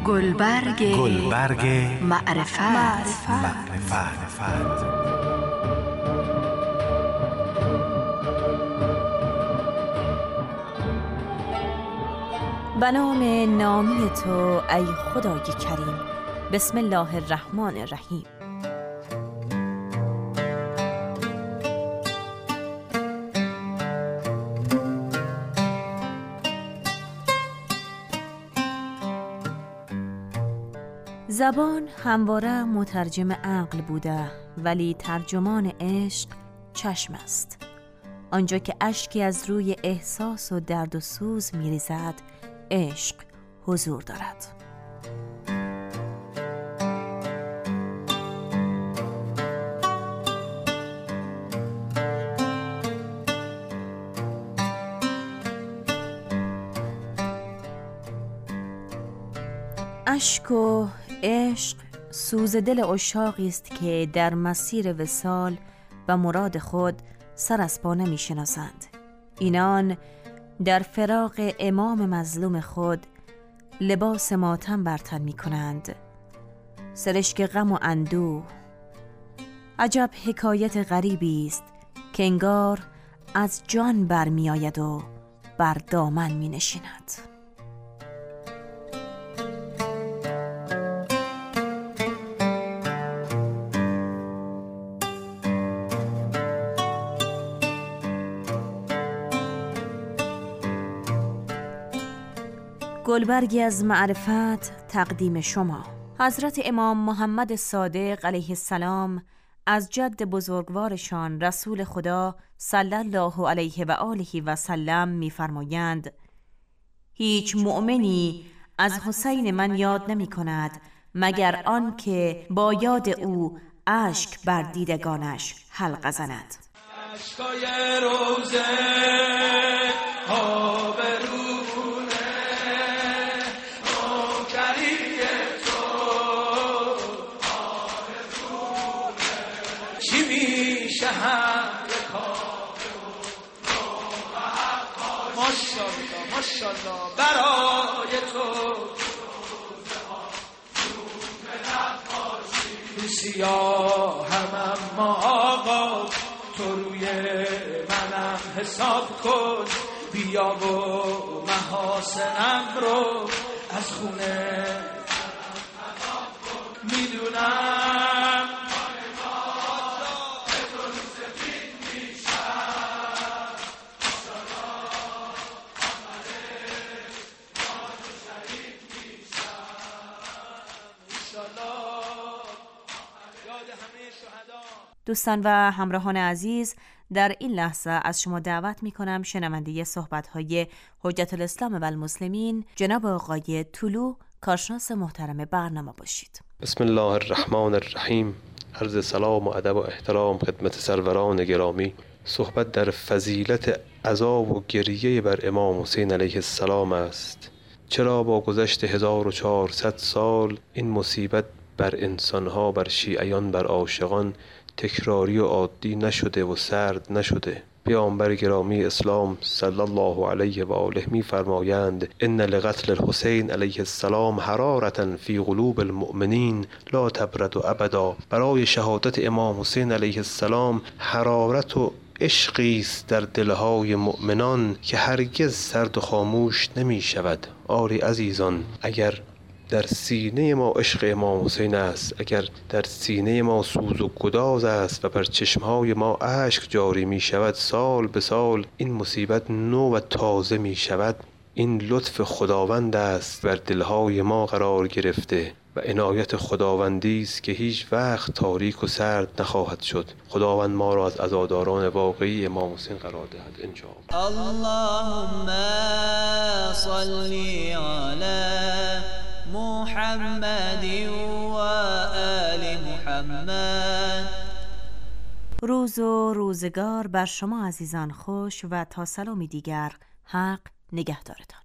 گلبرگ معرفت. به نام نامی تو ای خدای کریم. بسم الله الرحمن الرحیم. زبان همواره مترجم عقل بوده، ولی ترجمان عشق چشم است. آنجا که اشکی از روی احساس و درد و سوز می‌ریزد، عشق حضور دارد. اشک و عشق سوز دل عشاقی است که در مسیر وصال و مراد خود سر از پا نمی‌شناسند. اینان در فراق امام مظلوم خود لباس ماتم بر تن می‌کنند، سرشک غم و اندوه. عجب حکایت غریبی است که انگار از جان برمی‌آید و بر دامن می‌نشیند. گلبرگی از معرفت تقدیم شما. حضرت امام محمد صادق علیه السلام از جد بزرگوارشان رسول خدا صلی الله علیه و آله و سلم می‌فرمایند: هیچ مؤمنی از حسین من یاد نمی کند مگر آن که با یاد او اشک بر دیدگانش حلقه زند. اشکای روزه ماشاءالله برای تو سیاه هم اما آقا تو روی منم حساب کن، بیا و محاسنم رو از خونه میدونم دوستان و همراهان عزیز، در این لحظه از شما دعوت می کنم شنونده صحبت‌های حجت الاسلام و المسلمین جناب آقای طلو، کارشناس محترم برنامه باشید. بسم الله الرحمن الرحیم. عرض سلام و ادب و احترام خدمت سروران گرامی. صحبت در فضیلت عزا و گریه بر امام حسین علیه السلام است. چرا با گذشت 1400 سال این مصیبت بر انسانها، بر شیعیان، بر عاشقان تکراری و عادی نشده و سرد نشده؟ پیامبر گرامی اسلام صلی الله علیه و آله می فرمایند: ان لقتل الحسین علیه السلام حرارة فی قلوب المؤمنین لا تبرد ابدا. برای شهادت امام حسین علیه السلام حرارت و عشقی است در دلهای مؤمنان که هرگز سرد و خاموش نمی شود. آری عزیزان، اگر در سینه ما عشق امام حسین است، اگر در سینه ما سوز و گداز است و بر چشمهای ما اشک جاری می شود، سال به سال این مصیبت نو و تازه می شود. این لطف خداوند است بر دلهای ما قرار گرفته و عنایت خداوندی است که هیچ وقت تاریک و سرد نخواهد شد. خداوند ما را از عزاداران واقعی امام حسین قرار دهد ان شاء الله. اللهم صل علی محمد و آل محمد. روز و روزگار بر شما عزیزان خوش و تا سلامی دیگر حق نگهدارتان.